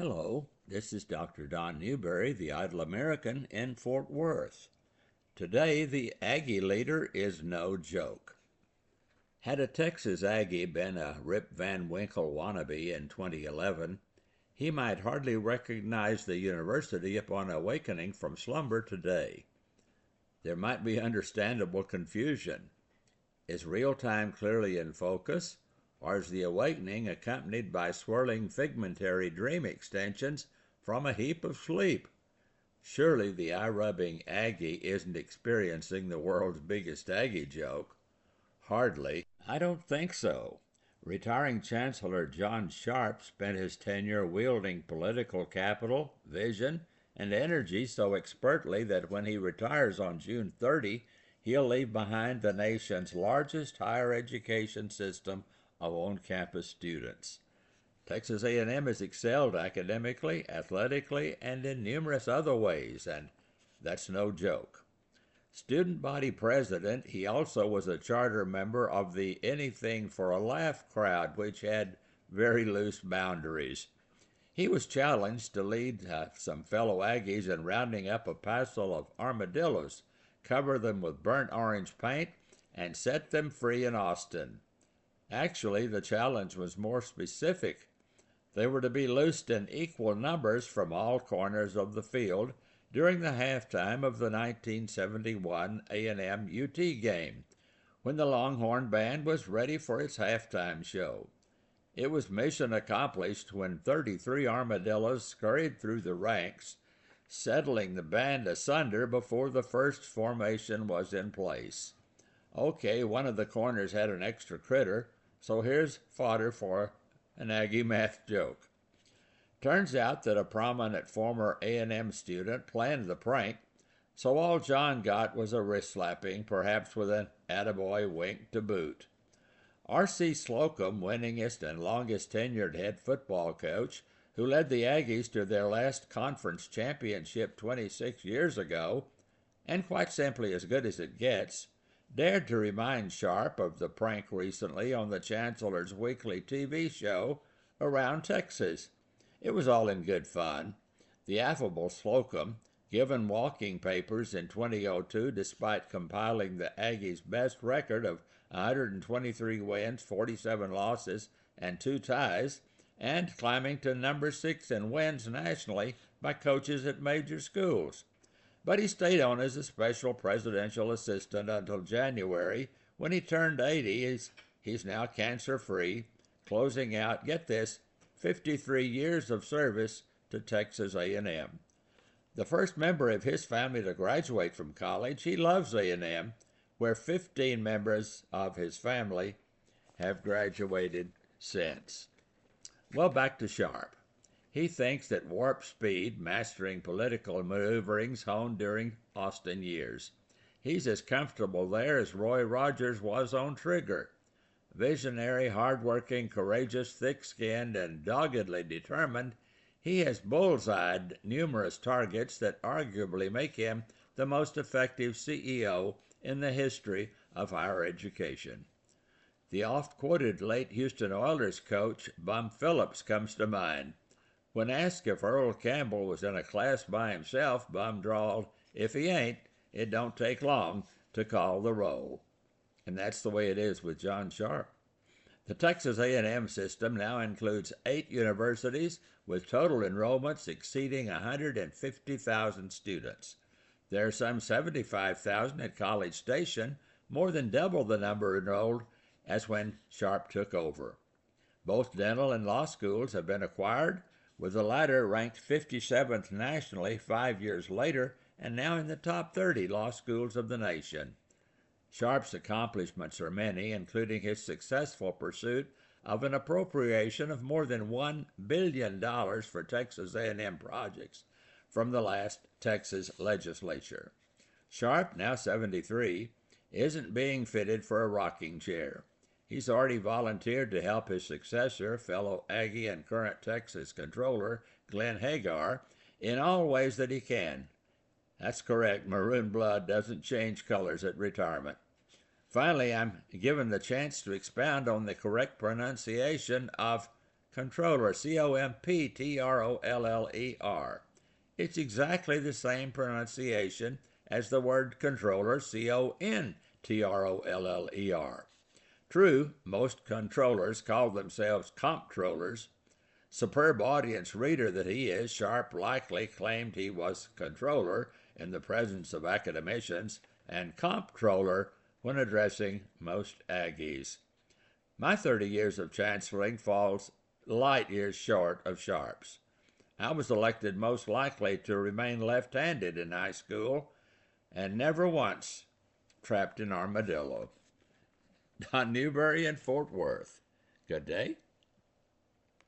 Hello, this is Dr. Don Newberry, the Idle American in Fort Worth. Today, the Aggie leader is no joke. Had a Texas Aggie been a Rip Van Winkle wannabe in 2011, he might hardly recognize the university upon awakening from slumber today. There might be understandable confusion. Is real time clearly in focus, or is the awakening accompanied by swirling figmentary dream extensions from a heap of sleep? Surely the eye-rubbing Aggie isn't experiencing the world's biggest Aggie joke. Hardly. I don't think so. Retiring Chancellor John Sharp spent his tenure wielding political capital, vision, and energy so expertly that when he retires on June 30, he'll leave behind the nation's largest higher education system of on-campus students. Texas A&M has excelled academically, athletically, and in numerous other ways, and that's no joke. Student body president, he also was a charter member of the Anything for a Laugh crowd, which had very loose boundaries. He was challenged to lead some fellow Aggies in rounding up a passel of armadillos, cover them with burnt orange paint, and set them free in Austin. Actually, the challenge was more specific. They were to be loosed in equal numbers from all corners of the field during the halftime of the 1971 A&M UT game, when the Longhorn Band was ready for its halftime show. It was mission accomplished when 33 armadillos scurried through the ranks, settling the band asunder before the first formation was in place. Okay, one of the corners had an extra critter, so here's fodder for an Aggie math joke. Turns out that a prominent former A&M student planned the prank, so all John got was a wrist slapping, perhaps with an attaboy wink to boot. R.C. Slocum, winningest and longest tenured head football coach, who led the Aggies to their last conference championship 26 years ago, and quite simply as good as it gets, dared to remind Sharp of the prank recently on the Chancellor's weekly TV show Around Texas. It was all in good fun. The affable Slocum, given walking papers in 2002 despite compiling the Aggies' best record of 123 wins, 47 losses, and 2 ties, and climbing to number 6 in wins nationally by coaches at major schools. But he stayed on as a special presidential assistant until January, when he turned 80. He's now cancer-free, closing out, get this, 53 years of service to Texas A&M. The first member of his family to graduate from college, he loves A&M, where 15 members of his family have graduated since. Well, back to Sharp. He thinks that warp speed, mastering political maneuverings honed during Austin years. He's as comfortable there as Roy Rogers was on Trigger. Visionary, hard-working, courageous, thick-skinned, and doggedly determined, he has bullseyed numerous targets that arguably make him the most effective CEO in the history of higher education. The oft-quoted late Houston Oilers coach Bum Phillips comes to mind. When asked if Earl Campbell was in a class by himself, Bum drawled, "If he ain't, it don't take long to call the roll." And that's the way it is with John Sharp. The Texas A&M system now includes 8 universities with total enrollments exceeding 150,000 students. There are some 75,000 at College Station, more than double the number enrolled as when Sharp took over. Both dental and law schools have been acquired, with the latter ranked 57th nationally 5 years later and now in the top 30 law schools of the nation. Sharp's accomplishments are many, including his successful pursuit of an appropriation of more than $1 billion for Texas A&M projects from the last Texas legislature. Sharp, now 73, isn't being fitted for a rocking chair. He's already volunteered to help his successor, fellow Aggie and current Texas Controller Glenn Hagar, in all ways that he can. That's correct, maroon blood doesn't change colors at retirement. Finally, I'm given the chance to expound on the correct pronunciation of Comptroller, Comptroller. It's exactly the same pronunciation as the word controller, Controller. True, most controllers call themselves comptrollers. Superb audience reader that he is, Sharp likely claimed he was controller in the presence of academicians and comptroller when addressing most Aggies. My 30 years of chancelling falls light years short of Sharp's. I was elected most likely to remain left-handed in high school and never once trapped an armadillo. Don Newberry in Fort Worth. Good day.